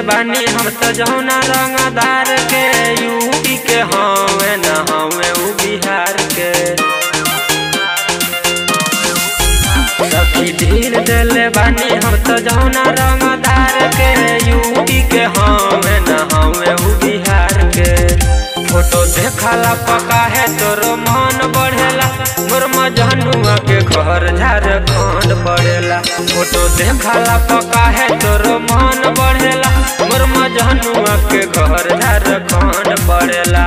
बानी हम सजौना रंगदार के। यूपी के हवे न हवे उ बिहार के। सखी ढील देले बानी हम सजौना रंगदार के। यूपी के हवे न हवे उ बिहार के। फोटो देखला पका है तोरो मन बढ़ेला। मोर मजनुआ के घर झारखंड पड़ेला। फोटो देखला पका है तोरो मन बढ़ेला। मोर मजनुआ के घर झारखंड पड़ेला।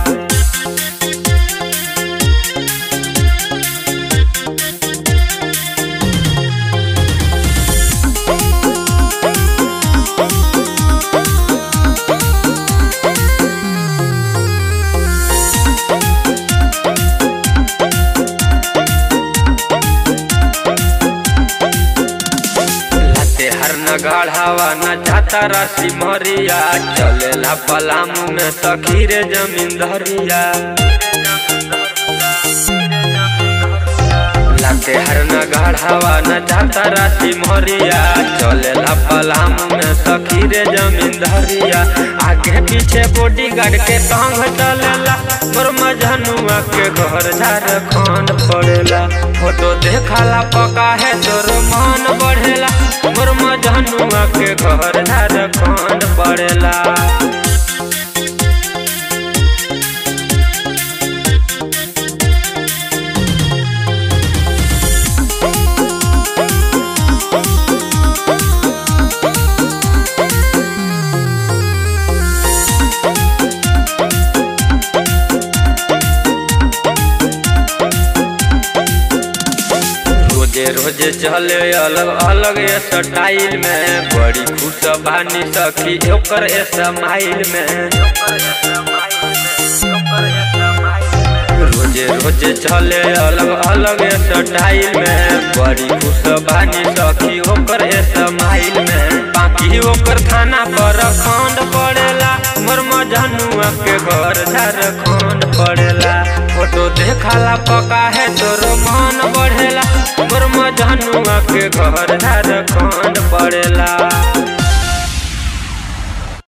गढ़ावा न जाता राशि मरिया। चलेला पलामू में सखी रे जमींदरिया। लातेहार न गढ़ावा न जाता राशि मरिया। चलेला पलामू में सखी रे जमींदरिया। आगे पीछे बॉडीगार्ड के संग चलेला। मोर मजनुआ के घर झारखंड पड़ेला। फोटो देखला पका है तोरो मन बढ़ेला। मोर मजनुआ के घर झारखंड पड़ेला। रोजे चले अलग अलग स्टाइल में। बड़ी खुश बानी सखी ओकर स्माइल में। रोजे चले अलग अलग स्टाइल में। बड़ी खुश बानी सखी ओकर स्माइल में। बाकी ओकर थाना पर खंड पड़ेला। मोर मजनुआ के घर झारखंड पड़ेला। फोटो देखला पका है तोरो मन बढ़ेला। मोर मजनुआ के घर झारखंड पड़ेला।